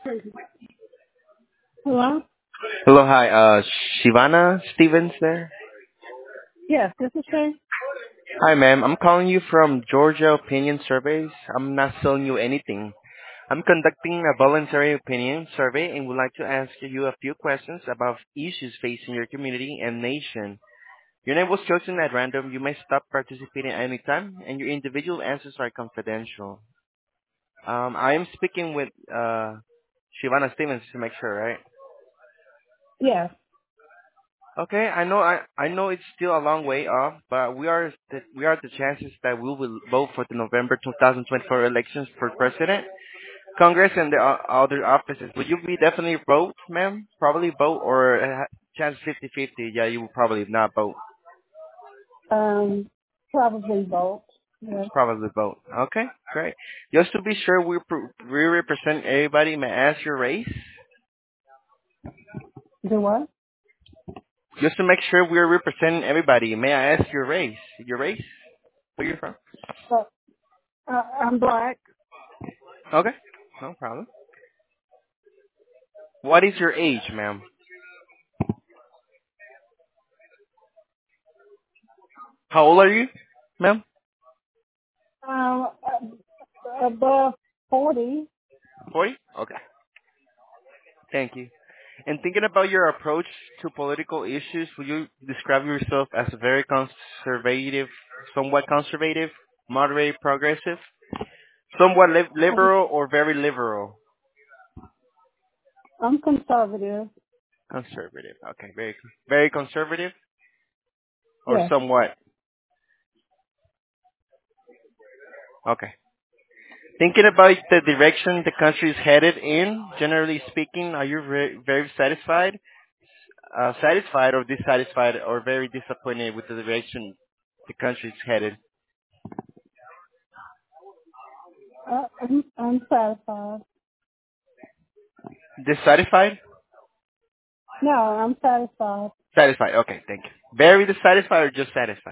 Hello? Hello, hi. Shivana Stevens there. Yes, this is she. Hi, ma'am. I'm calling you from Georgia Opinion Surveys. I'm not selling you anything. I'm conducting a voluntary opinion survey and would like to ask you a few questions about issues facing your community and nation. Your name was chosen at random. You may stop participating at any time, and your individual answers are confidential. I am speaking with Shivana Stevens to make sure, right? Yes. Okay, I know it's still a long way off, but we are the chances that we will vote for the November 2024 elections for president, Congress, and the other offices. Would you be definitely vote, ma'am? Probably vote, or chance 50-50? Yeah, you will probably not vote. Um, Probably both. Yes. Probably vote. Okay, great. Just to be sure, we represent everybody. May I ask your race? Do what? Just to make sure we're representing everybody. May I ask your race? Your race? Where you from? Uh, I'm black. Okay, no problem. What is your age, ma'am? How old are you, ma'am? Above 40. 40? Okay. Thank you. And thinking about your approach to political issues, would you describe yourself as a very conservative, somewhat conservative, moderate, progressive, somewhat I'm, liberal, or very liberal? I'm conservative. Conservative. Okay. Very conservative, or Yes. somewhat. Okay. Thinking about the direction the country is headed in, generally speaking, are you very satisfied? Satisfied or dissatisfied or very disappointed with the direction the country is headed? I'm satisfied. Dissatisfied? No, I'm satisfied. Satisfied. Okay, thank you. Very dissatisfied or just satisfied?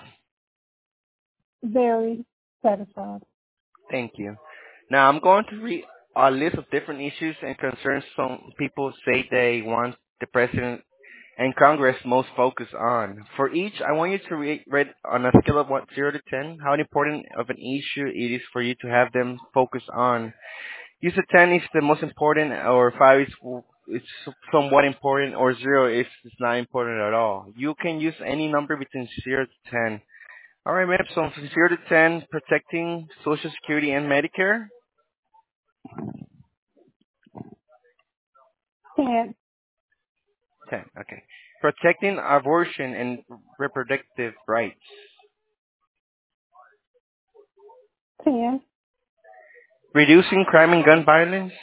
Very satisfied. Thank you. Now I'm going to read a list of different issues and concerns some people say they want the president and Congress most focus on. For each, I want you to rate on a scale of 0 to 10 how important of an issue it is for you to have them focus on. Use a 10 if the most important, or 5 is it's somewhat important, or 0 if it's not important at all. You can use any number between 0 to 10. All right, ma'am. So from 0 to 10, protecting Social Security and Medicare. 10. 10. Okay. Protecting abortion and reproductive rights. 10. Reducing crime and gun violence.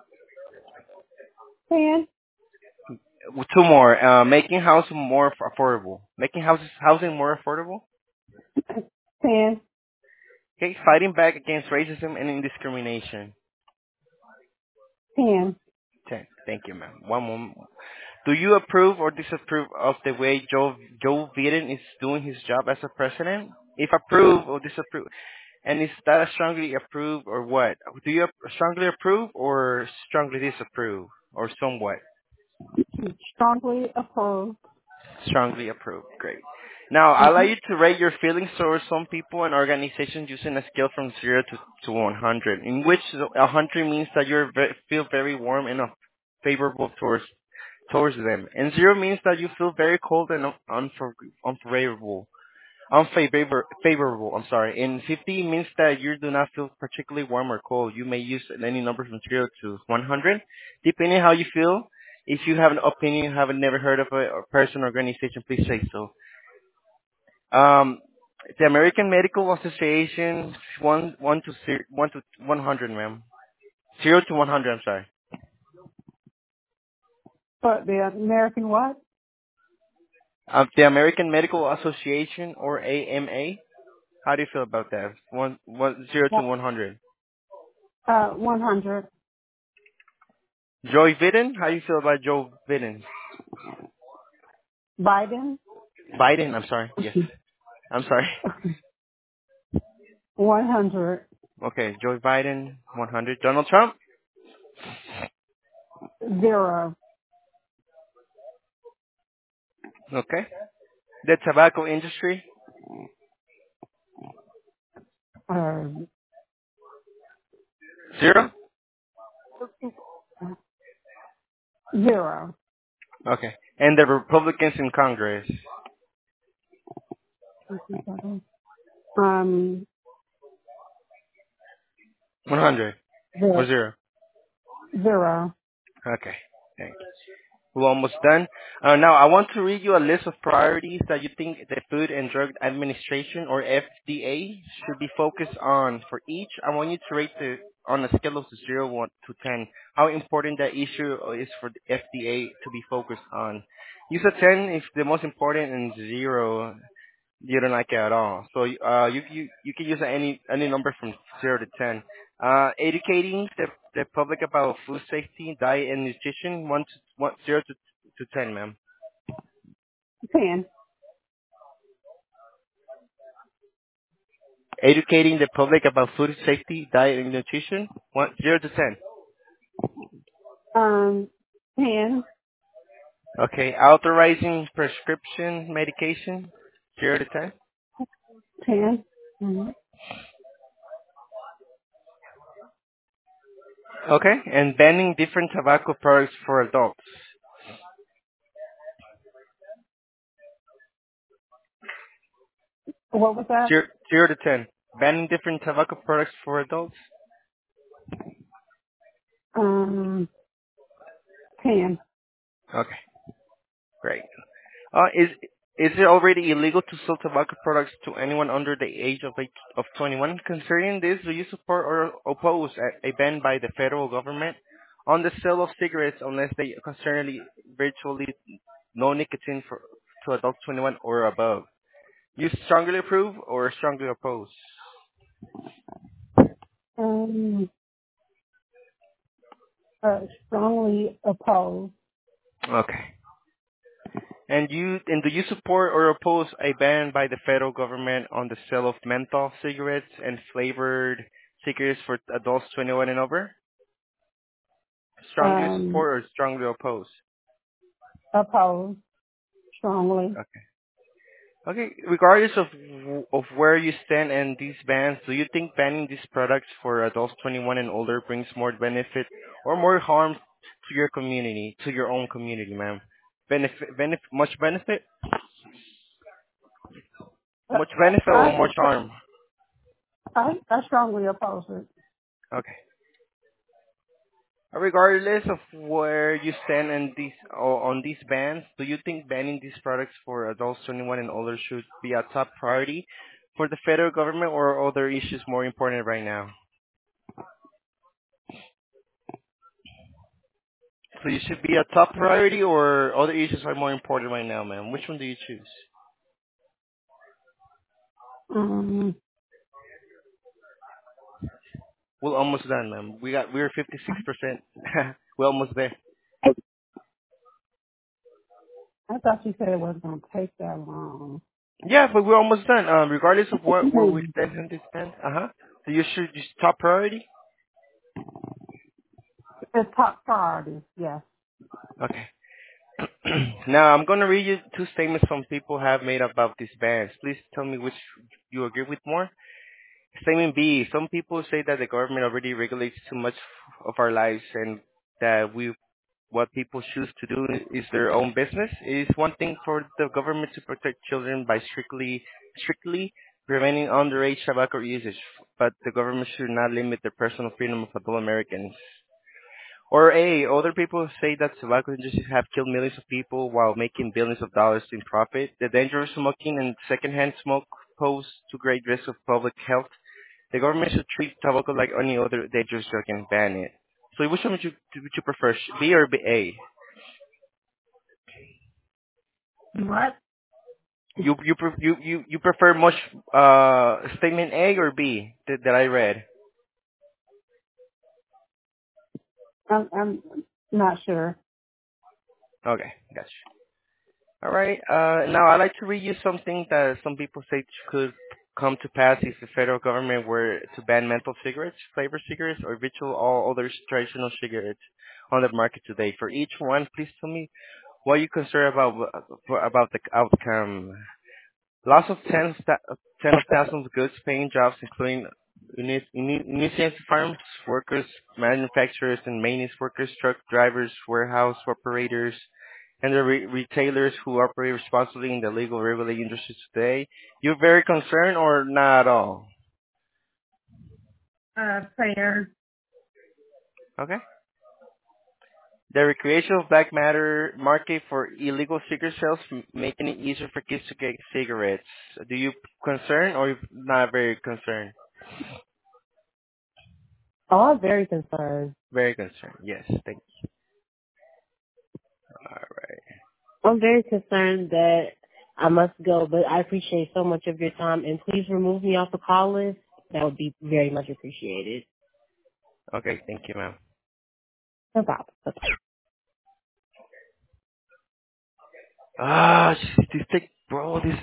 10. Two more. Making housing more affordable. Making housing more affordable. 10. Okay. Fighting back against racism and discrimination. 10. 10. Thank you, ma'am. One moment. Do you approve or disapprove of the way Joe Biden is doing his job as a president? If approve or disapprove, and is that a strongly approve or what? Do you strongly approve or strongly disapprove or somewhat? Strongly approved. Strongly approve. Great. Now, I'd like you to rate your feelings towards some people and organizations using a scale from 0 to 100, in which 100 means that you feel very warm and favorable towards them, and 0 means that you feel very cold and unfavorable. Favorable, I'm sorry. And 50 means that you do not feel particularly warm or cold. You may use any number from 0 to 100, depending how you feel. If you have an opinion, haven't never heard of a person or organization, please say so. Um, the American Medical Association, 1 to 100, ma'am. 0 to 100, I'm sorry. But the American what? The American Medical Association, or AMA, how do you feel about that? 0 to 100. 100. Joe Biden, how do you feel about Joe Biden? Biden? Biden, I'm sorry. Yes. I'm sorry. 100. Okay, Joe Biden, 100. Donald Trump? Zero. Okay. The tobacco industry? Uh, Zero? Zero. Okay. And the Republicans in Congress? Um, 100 or zero. zero? Zero. Okay. Thank you. We're almost done. Now, I want to read you a list of priorities that you think the Food and Drug Administration, or FDA, should be focused on. For each, I want you to rate on a scale of 0 1 to 10, how important that issue is for the FDA to be focused on. Use a 10 if the most important, and 0 you don't like it at all. So you can use any number from 0 to 10. Educating the public about food safety, diet, and nutrition. 0 to 10, ma'am. 10. Educating the public about food safety, diet, and nutrition. 0 to 10. 10. Okay. Authorizing prescription medication. 0 to 10. 10. Mm-hmm. Okay. And banning different tobacco products for adults. What was that? 0 to 10. Banning different tobacco products for adults. 10. Okay. Great. Is it already illegal to sell tobacco products to anyone under the age of 21? Considering this, do you support or oppose a ban by the federal government on the sale of cigarettes unless they concern virtually no nicotine to adults 21 or above? You strongly approve or strongly oppose? Um, Strongly opposed. Okay. And do you support or oppose a ban by the federal government on the sale of menthol cigarettes and flavored cigarettes for adults 21 and over? Strongly Um, support or strongly oppose? Opposed. Strongly. Okay. Okay. Regardless of where you stand in these bans, do you think banning these products for adults 21 and older brings more benefit or more harm to your community, to your own community, ma'am? Much benefit? Uh, Much benefit or I, much harm? I strongly oppose it. Okay. Regardless of where you stand on these bans, do you think banning these products for adults 21 and older should be a top priority for the federal government, or are other issues more important right now? So it should be a top priority, or other issues are more important right now, ma'am? Which one do you choose? Um, We're almost done, ma'am. We're 56%. We're almost there. I thought you said it wasn't going to take that long. Yeah, but we're almost done. Regardless of where we Mhm. stand in this band. Uh-huh. So you should just top priority? It's top priority, yes. Okay. Now, I'm going to read you two statements some people have made about these bans. Please tell me which you agree with more. Statement B. Some people say that the government already regulates too much of our lives and that what people choose to do is their own business. It is one thing for the government to protect children by strictly preventing underage tobacco usage, but the government should not limit the personal freedom of adult Americans. Or A, other people say that tobacco industries have killed millions of people while making billions of dollars in profit. The danger of smoking and secondhand smoke pose to great risk of public health. The government should treat tobacco like any other dangerous drug and ban it. So which one would you prefer, B or A? What? You prefer much statement A or B that I read? I'm not sure. Okay, gotcha. All right. Now I'd like to read you something that some people say could come to pass if the federal government were to ban menthol cigarettes, flavor cigarettes, or virtual all other traditional cigarettes on the market today? For each one, please tell me what you consider about the outcome. Loss of ten of thousands of goods-paying jobs, including initiative farms workers, manufacturers, and maintenance workers, truck drivers, warehouse operators, and the retailers who operate responsibly in the legal regulated industry today. You're very concerned or not at all? Prayer. Okay. The recreational black matter market for illegal cigarette sales, making it easier for kids to get cigarettes. Do you concern or not very concerned? Oh, I'm very concerned. Very concerned. Yes. Thank you. All right. I'm very concerned that I must go, but I appreciate so much of your time, and please remove me off the call list. That would be very much appreciated. Okay. Thank you, ma'am. No problem. Ah, this take, bro. This.